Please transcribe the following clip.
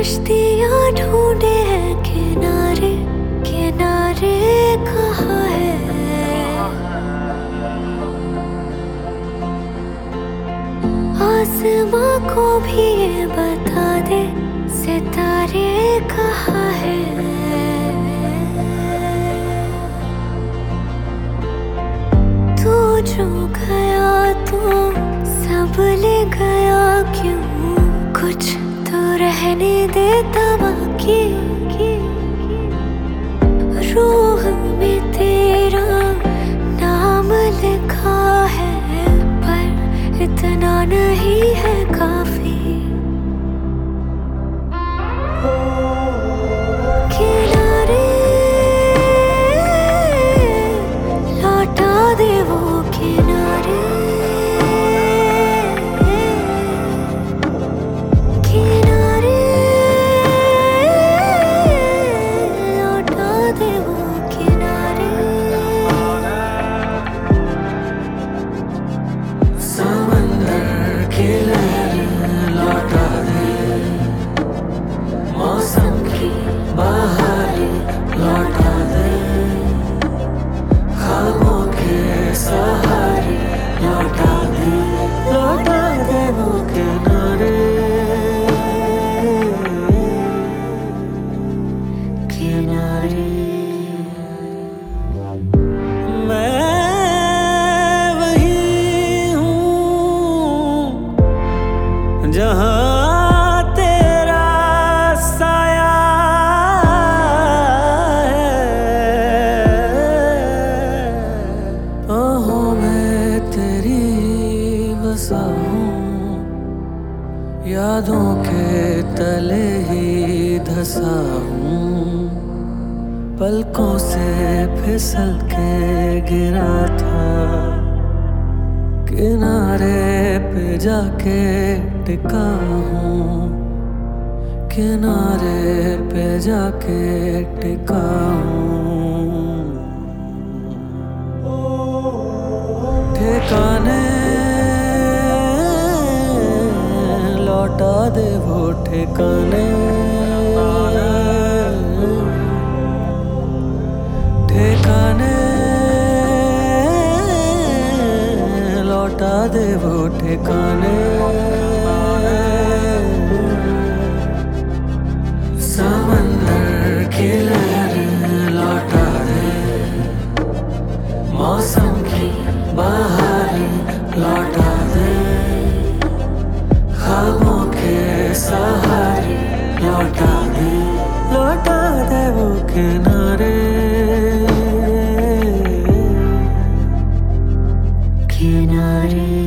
कश्तियाँ ढूंढे हैं किनारे किनारे कहाँ है। आसमां को भी ये बता दे सितारे कहाँ है। तू जो गया तो सब ले गया क्यों, कुछ तो रहने देता बाकी। रूह में तेरा नाम लिखा है पर इतना नहीं है काफी। किनारे लौटा दे वो किनारे। किनारे लौटा दे वो किनारे। समंदर की लहरें लौटा दे, मौसम की बहारें लौटा दे, ख्वाबों के सहारे लौटा दे वो किनारे। किनारे मैं वही हूँ जहाँ तेरा साया है। आहों में तेरी बसा हूँ, यादों के तले ही धसा हूँ। पलकों से फिसल के गिरा था, किनारे पे जाके टिका हूँ। किनारे पे जाके टिका हूँ। ठिकाने लौटा दे वो ठिकाने। ठिकाने लौटा दे वो ठिकाने। समंदर की लहरें लौटा दे, मौसम की बहारें लौटा दे, ख्वाबों के सहारे लौटा दे वो किनारे। किनारे